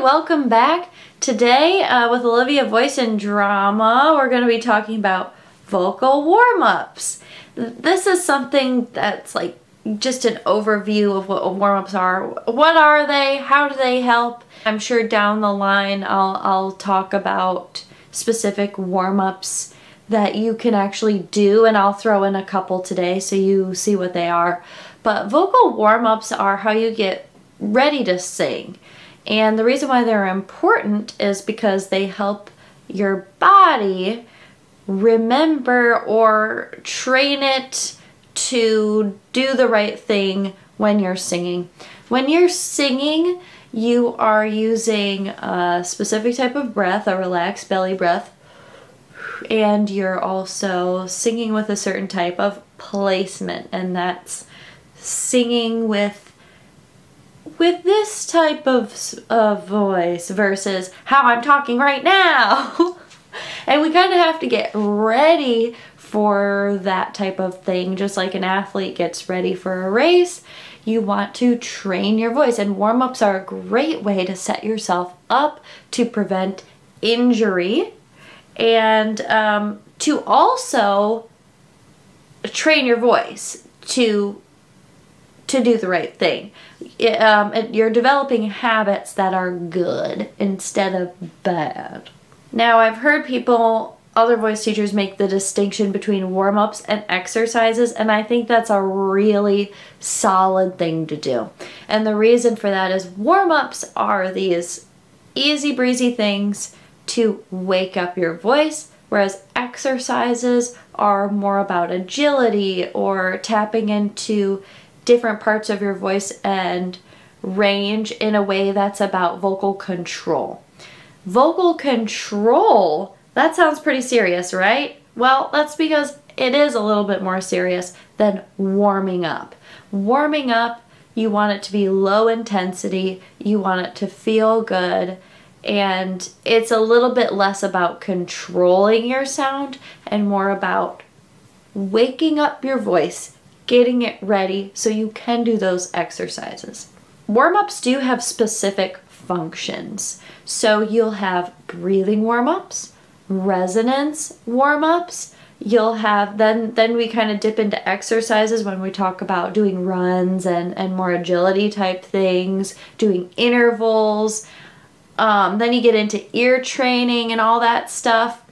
welcome back. Today with Olivia Voice and Drama, we're going to be talking about vocal warm-ups. This is something that's like just an overview of what warm-ups are. What are they? How do they help? I'm sure down the line I'll talk about specific warm-ups that you can actually do, and I'll throw in a couple today so you see what they are. But vocal warm-ups are how you get ready to sing. And the reason why they're important is because they help your body remember or train it to do the right thing when you're singing. When you're singing, you are using a specific type of breath, a relaxed belly breath, and you're also singing with a certain type of placement, and that's singing with this type of voice versus how I'm talking right now. And we kind of have to get ready for that type of thing, just like an athlete gets ready for a race. You want to train your voice, and warm-ups are a great way to set yourself up to prevent injury and to also train your voice to do the right thing. You're developing habits that are good instead of bad. Now, I've heard other voice teachers make the distinction between warm-ups and exercises, and I think that's a really solid thing to do. And the reason for that is warm-ups are these easy breezy things to wake up your voice, whereas exercises are more about agility or tapping into different parts of your voice and range in a way that's about vocal control. Vocal control, that sounds pretty serious, right? Well, that's because it is a little bit more serious than warming up. Warming up, you want it to be low intensity, you want it to feel good, and it's a little bit less about controlling your sound and more about waking up your voice, getting it ready so you can do those exercises. Warm-ups do have specific functions. So you'll have breathing warm-ups, resonance warm-ups, you'll have, then we kind of dip into exercises when we talk about doing runs and more agility type things, doing intervals, then you get into ear training and all that stuff.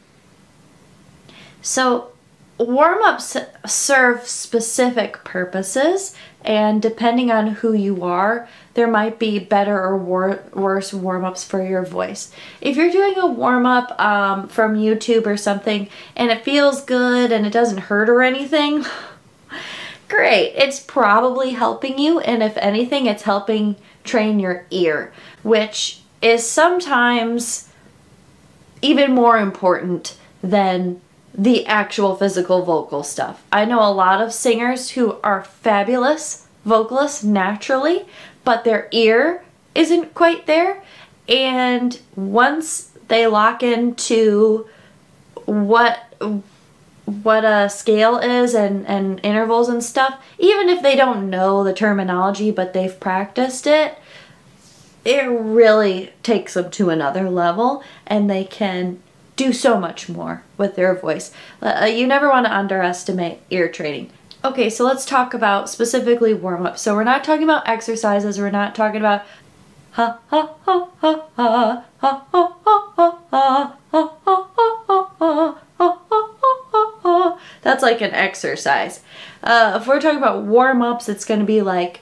So warm-ups serve specific purposes, and depending on who you are, there might be better or worse warm-ups for your voice. If you're doing a warm-up from YouTube or something and it feels good and it doesn't hurt or anything, great. It's probably helping you, and if anything, it's helping train your ear, which is sometimes even more important than the actual physical vocal stuff. I know a lot of singers who are fabulous vocalists naturally, but their ear isn't quite there, and once they lock into what a scale is and intervals and stuff, even if they don't know the terminology but they've practiced it, it really takes them to another level, and they can do so much more with their voice. You never want to underestimate ear training. Okay, so let's talk about specifically warm-up. So we're not talking about exercises, we're not talking about ha ha ha ha ha ha ha ha ha ha ha ha. That's like an exercise. If we're talking about warm-ups, it's going to be like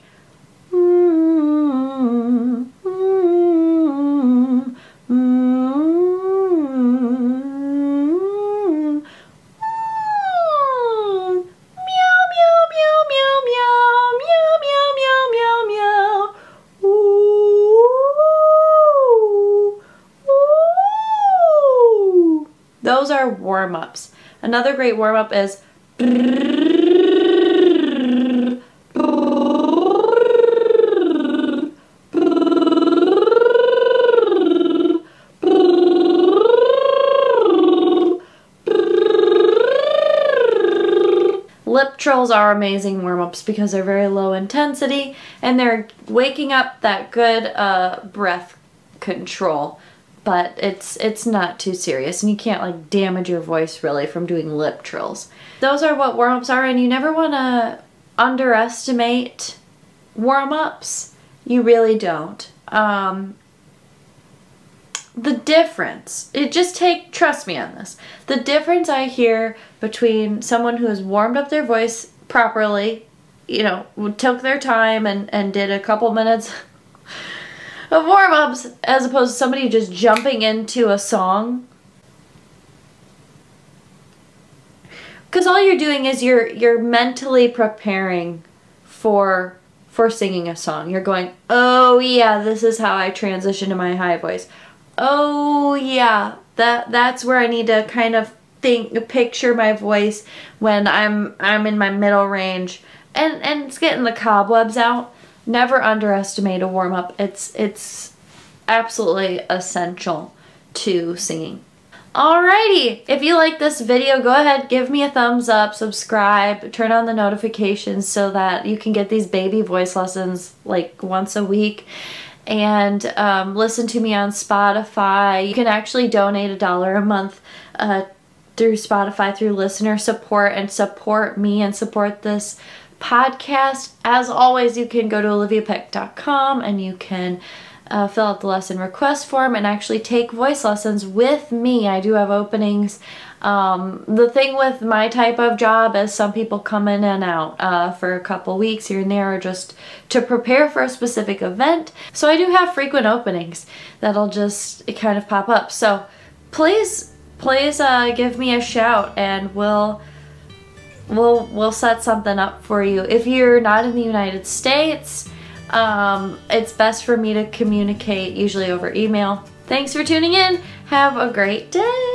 those are warm-ups. Another great warm-up is lip trills are amazing warm-ups because they're very low intensity and they're waking up that good breath control, but it's not too serious, and you can't like damage your voice really from doing lip trills. Those are what warm-ups are, and you never want to underestimate warm-ups. You really don't. The difference, trust me on this, the difference I hear between someone who has warmed up their voice properly, you know, took their time and did a couple minutes of warm-ups, as opposed to somebody just jumping into a song. Because all you're doing is you're mentally preparing for singing a song. You're going, oh yeah, this is how I transition to my high voice. Oh yeah, that's where I need to kind of picture my voice when I'm in my middle range, and it's getting the cobwebs out. Never underestimate a warm-up. It's absolutely essential to singing. Alrighty, if you like this video, go ahead, give me a thumbs up, subscribe, turn on the notifications so that you can get these baby voice lessons like once a week. And listen to me on Spotify. You can actually donate $1 a month through Spotify, through listener support, and support me and support this podcast. As always, you can go to oliviapeck.com and you can fill out the lesson request form and actually take voice lessons with me. I do have openings. The thing with my type of job is some people come in and out for a couple weeks here and there, or just to prepare for a specific event. So I do have frequent openings that'll just kind of pop up. So please give me a shout and we'll set something up for you. If you're not in the United States, it's best for me to communicate usually over email. Thanks for tuning in. Have a great day.